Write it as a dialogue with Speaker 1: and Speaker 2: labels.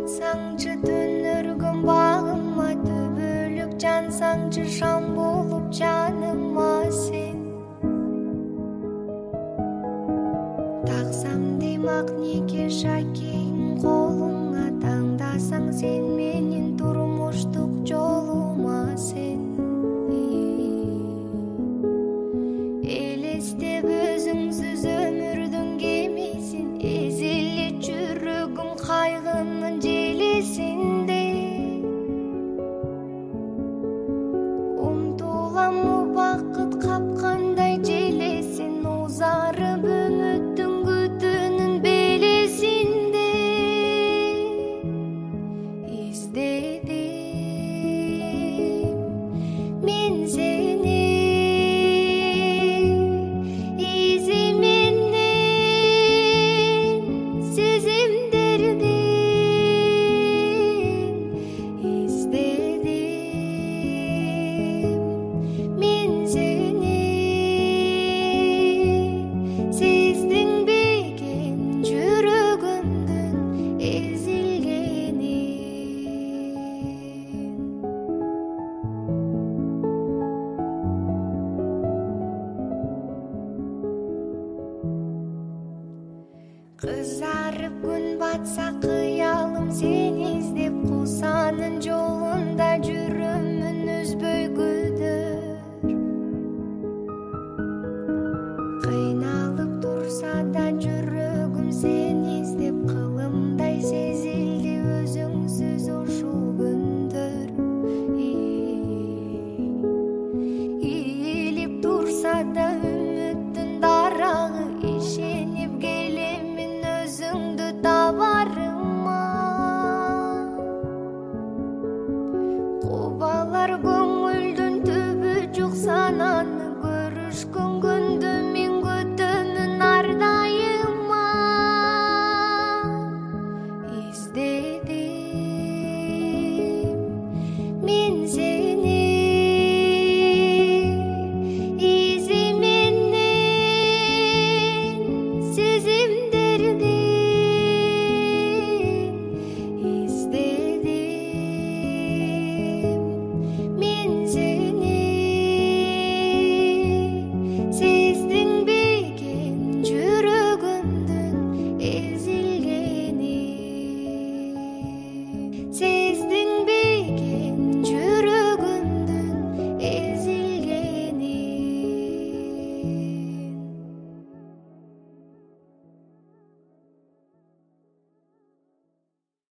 Speaker 1: батсаңчы түнөргөн багыма, түбөлүк жансаңчы шам болуп жаныма сен. Таксам димак неке шакейин колуңа, таңдасаң сен менин турмуштук жолума сен. Элестеп өзүңсүз өмүрдүн кемисин, эзилет жүрөгүм кайгынын желесинде. Умтулам убакыт капкандай желесин, узарып үмүттүн күтүүнүн белесинде. Издедим мен сени, кызарып күн батса кыялым сен издеп, кусанын жолунда жүрөмүн үзбөй күдөр. Кыйналып турса да жүрөгүм сени